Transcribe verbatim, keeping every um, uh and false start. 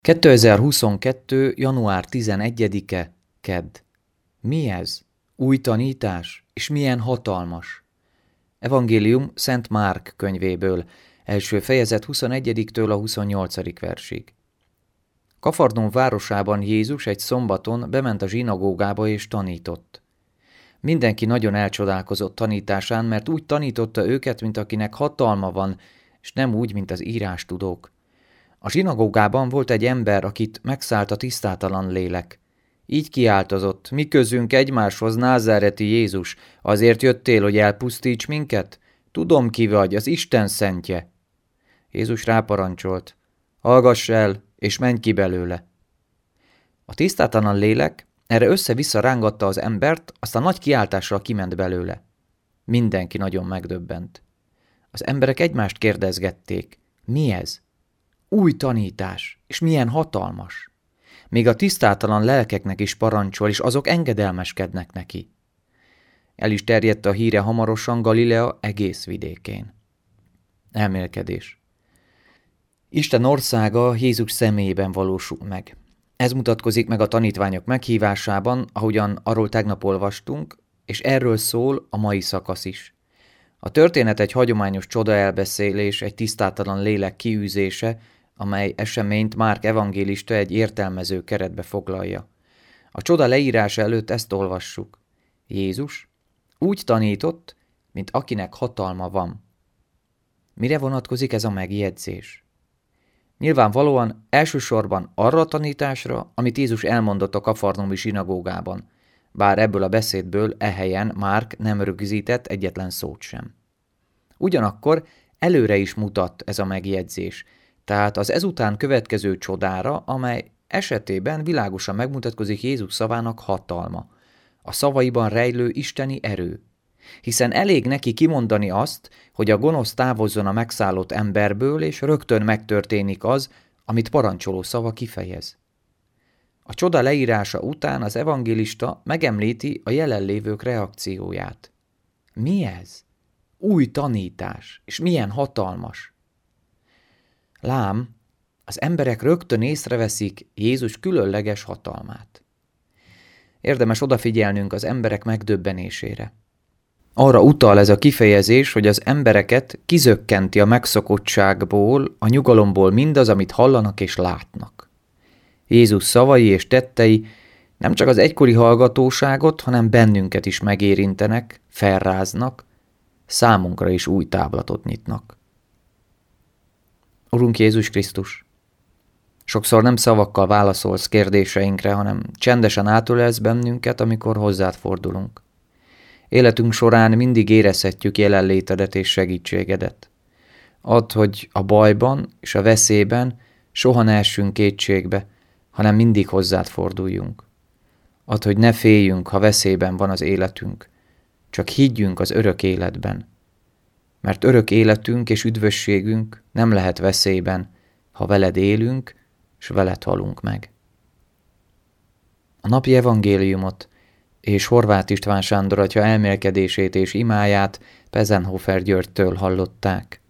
kétezer-huszonkettő. január tizenegyedike. Kedd. Mi ez? Új tanítás? És milyen hatalmas! Evangélium Szent Márk könyvéből, első fejezet huszonegyediktől a huszonnyolcadik versig. Kafarnaum városában Jézus egy szombaton bement a zsinagógába és tanított. Mindenki nagyon elcsodálkozott tanításán, mert úgy tanította őket, mint akinek hatalma van, és nem úgy, mint az írástudók. A zsinagógában volt egy ember, akit megszállt a tisztátalan lélek. Így kiáltozott: mi közünk egymáshoz, názáreti Jézus, azért jöttél, hogy elpusztíts minket? Tudom, ki vagy, az Isten szentje. Jézus ráparancsolt: hallgass el, és menj ki belőle. A tisztátalan lélek erre össze-vissza rángatta az embert, aztán nagy kiáltással kiment belőle. Mindenki nagyon megdöbbent. Az emberek egymást kérdezgették: mi ez? Új tanítás, és milyen hatalmas! Még a tisztátalan lelkeknek is parancsol, és azok engedelmeskednek neki. El is terjedt a híre hamarosan Galilea egész vidékén. Elmélkedés. Isten országa Jézus személyében valósul meg. Ez mutatkozik meg a tanítványok meghívásában, ahogyan arról tegnap olvastunk, és erről szól a mai szakasz is. A történet egy hagyományos csodaelbeszélés, egy tisztátalan lélek kiűzése, amely eseményt Márk evangélista egy értelmező keretbe foglalja. A csoda leírása előtt ezt olvassuk. Jézus úgy tanított, mint akinek hatalma van. Mire vonatkozik ez a megjegyzés? Nyilvánvalóan elsősorban arra a tanításra, amit Jézus elmondott a kafarnaumi zsinagógában, bár ebből a beszédből ehelyen Márk nem rögzített egyetlen szót sem. Ugyanakkor előre is mutat ez a megjegyzés, tehát az ezután következő csodára, amely esetében világosan megmutatkozik Jézus szavának hatalma, a szavaiban rejlő isteni erő. Hiszen elég neki kimondani azt, hogy a gonosz távozzon a megszállott emberből, és rögtön megtörténik az, amit parancsoló szava kifejez. A csoda leírása után az evangélista megemlíti a jelenlévők reakcióját. Mi ez? Új tanítás, és milyen hatalmas! Lám, az emberek rögtön észreveszik Jézus különleges hatalmát. Érdemes odafigyelnünk az emberek megdöbbenésére. Arra utal ez a kifejezés, hogy az embereket kizökkenti a megszokottságból, a nyugalomból mindaz, amit hallanak és látnak. Jézus szavai és tettei nem csak az egykori hallgatóságot, hanem bennünket is megérintenek, felráznak, számunkra is új táblatot nyitnak. Urunk Jézus Krisztus, sokszor nem szavakkal válaszolsz kérdéseinkre, hanem csendesen átölelsz bennünket, amikor hozzád fordulunk. Életünk során mindig érezhetjük jelenlétedet és segítségedet. Add, hogy a bajban és a veszélyben soha ne essünk kétségbe, hanem mindig hozzád forduljunk. Add, hogy ne féljünk, ha veszélyben van az életünk, csak higgyünk az örök életben. Mert örök életünk és üdvösségünk nem lehet veszélyben, ha veled élünk, és veled halunk meg. A napi evangéliumot és Horváth István Sándor atya elmélkedését és imáját Pezenhofer Györgytől hallották.